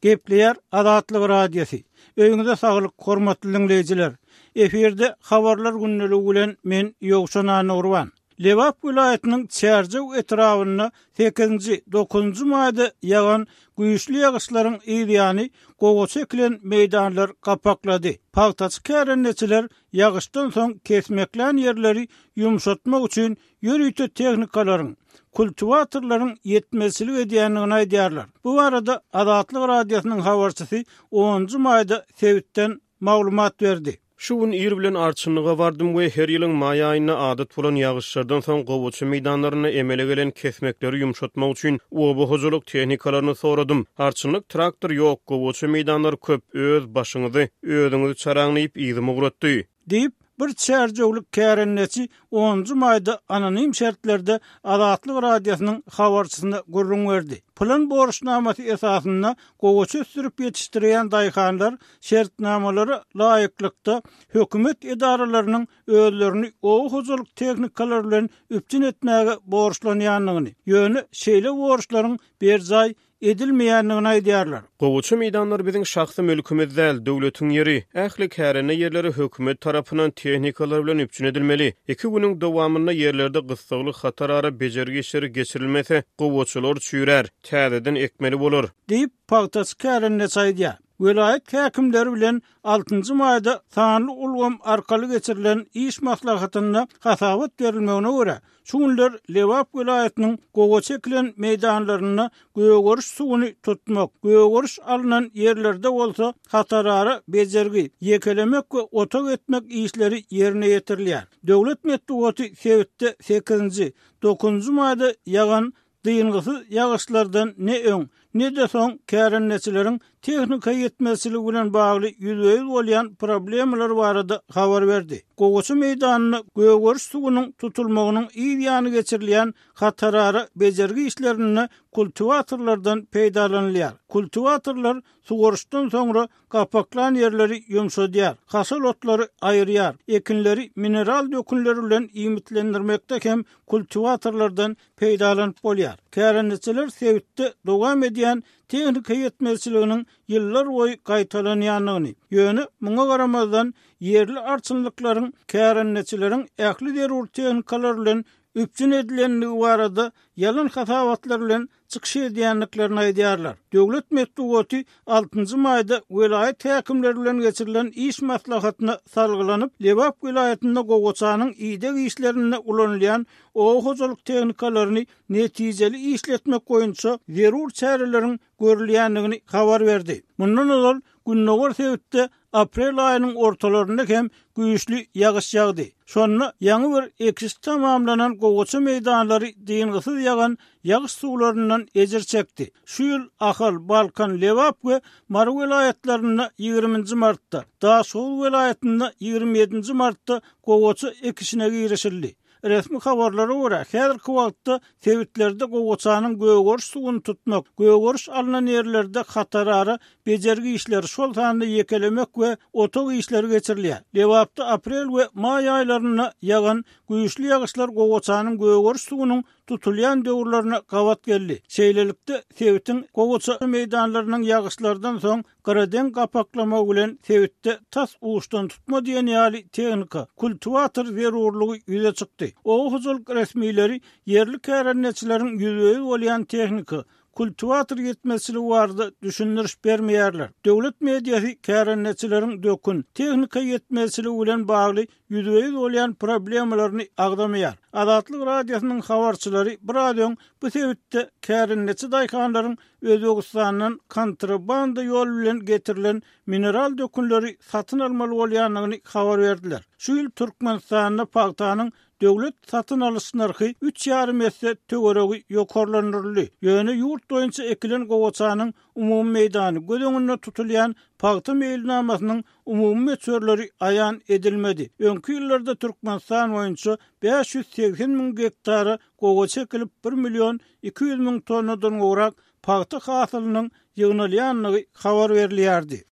Gepleýär Azatlyk radiosu. Öýüňize saglyk, hormatly dinleýijiler. Eferde habarlar günneligi bilen men Ýogşan Nurwan. Lewap vilayatynyň Çärjew etrawyna 8-9 maýda ýagan güýçli ýagyşlaryň ýylyany gowy ekilen meýdanlar gapaklady. Pagtaç kärenneçiler ýagyşdan soň kesmeklen ýerleri ýumşatmak üçin ýörüýte tehnikalaryň, kultivatorlaryň ýetmezçilik edýändigini aýdýarlar. Bu arada Azatlyk radiosynyň habarçysy 10 maýda Sewitden maglumat berdi. Şu gün ýer bilen arçynlyga bardym we her ýylyň maý aýyna adat bolan ýagyşlardan soň gowaçy meýdanlaryny emele gelen kesmekleri ýumşatmak üçin oba hojuluk tehnikalaryny soradym. Arçynlyk traktor ýok, gowaçy meýdanlar köp, öz başyňyzy, özüňizi çaraňlaýyp ýygymy guratdy. Diýip bir Çärjewlik kärenneçi 10 maýda anonim şertlerde Azatlyk radiosynyň habarçysyna gurrun berdi. Plan borçnamasy esasynda gowaçy sürüp ýetişdirýän daýhanlar şertnamalary laýyklykda hökümet edaralarynyň özlerini o hojuluk tehnikalary bilen üpçün etmäge borçlanýanlygyny, ýöne şeýle borçlaryň berjay edilmeýänligini aýdýarlar. Gowaçy meýdanlar biziň şahsy mülkimiz däl, döwletiň ýeri. Ähli kärene ýerleri hökümet tarapyndan tehnikalar bilen üpçün edilmeli. 2 güniň dowamynda ýerlerde gysgalyk hatarara bejergi işleri geçirilmese, gowaçylar çüýrer, täzeden ekmeli bolar. Diýip Pagtaç kärenneçi aýdýar. Vilayet häkimleri bilen 6 maýda sanly ulgam arkaly geçirilen iş maslahatyna hasabat berilmegine görä, şu günler Lewap vilayatynyň gowaçy ekilen meýdanlaryna göwgörüş suwuny tutmak, göwgörüş alynan ýerlerde bolsa hatarara bejergi, ýekelemek we otak etmek işleri ýerine ýetirilýär. Döwlet medeniýeti Sewitde 8-9 maýda ýagan dyýyngysyz ýagyşlardan ne öň, ne de soň kärenneçileriň tehnika ýetmezçiligi bilen bagly ýüzüýüz bolýan problemler barada habar berdi. Gowaçy meýdanyny göwgörüş suwunyň tutulmagynyň ýyly geçirilýän hatarara bejergi işlerini kultivatorlardan peýdalanýar. Kultivatorlar sugoruşdan soňra gapaklan ýerleri ýumşadýar, hasıl otlary aýyrýar, ekinleri mineral dökünleri bilen iýmitlendirmekde hem kultivatorlardan peýdalanyp bolýar. Kärenneçiler Sewitde dowam edýän tehnika ýetmezçiliginiň ýyllar boýy gaýtalanýanlygyny, ýöne muňa garamazdan ýerli arçynlyklaryň kärenneçileriň ähli derur tehnikalar bilen üpçün edilenligi barada yalan hasabatlar bilen çykyş edýänliklerini aýdýarlar. Döwlet medeniýeti 6 maýda vilayet häkimleri bilen geçirilen iş maslahatyna salgylanyp, Lewap vilayatynda gowaçanyň ýydak işlerine ulanylýan o hojuluk tehnikalaryny netijeli işletmek boýunça zerur çäreleriň görülýänligini habar berdi. Mundan öňe Günnäger Sewitde aprel aýynyň ortalarynda hem güýçli ýagyş ýagdy. Şonda ýaňy bir eksis tamamlanan gowaçy meýdanlary diýingysyz ýagan ýagyş suwlaryndan ejir çekdi. Şu ýyl Ahal, Balkan, Lewap we Mar vilayatlaryna 20 martda, Daşow vilayatynda 27 martda gowaçy ekişine girişildi. Resmi habarlara görä, häzirki wagtda Sewitlerde gowaçanyň göwgörüş suwuny tutmak, göwgörüş alynan ýerlerde hatarara bejergi işleri şol sanda ýekelemek we otak işleri geçirilýär. Lewapda aprel we maý aýlaryna ýagan güýçli ýagyşlar gowaçanyň göwgörüş suwunyň tutulýan döwürlerine gawat geldi. Şeýlelikde Sewitiň gowaçy meýdanlarynyň ýagyşlardan soň garaden gapaklama bilen Sewitde tas uçdan tutma diýen ýaly tehnika, kultivator zerurlugy ýüze çykdy. O hojuluk resmileri yerli kärenneçileriň ýüzüýüz bolýan tehnika, kultivator ýetmezçiligi barada düşündiriş bermeýärler. Döwlet mediýasy kärenneçileriň dökün tehnika ýetmezçiligi bilen bagly ýüzüýüz bolýan problemlerini agdamaýar. Azatlyk radiosynyň habarçylary bir radioň bu Sewitde kärenneçi daýhanlaryň Özbegistanyň kontrabanda ýol bilen getirilen mineral dökünleri satyn almaly bolýanlygyny habar berdiler. Şu ýyl Türkmenistanyň Pagtanyň döwlet satyn alyş narhy 3,5 esse töweregi ýokarlandyryldy. Ýöne ýurt boýunça ekilen gowaçanyň umumy meýdany göz tutulýan Pagta meýilnamasynyň umumy meçörleri aýan edilmedi. Öňki ýyllarda Türkmenistan boýunça 580 000 hektara gowaça ekilip 1 milyon 200 000 tonnadan gorak Pagta hasylynyň ýygnalýanlygy habar berilýärdi.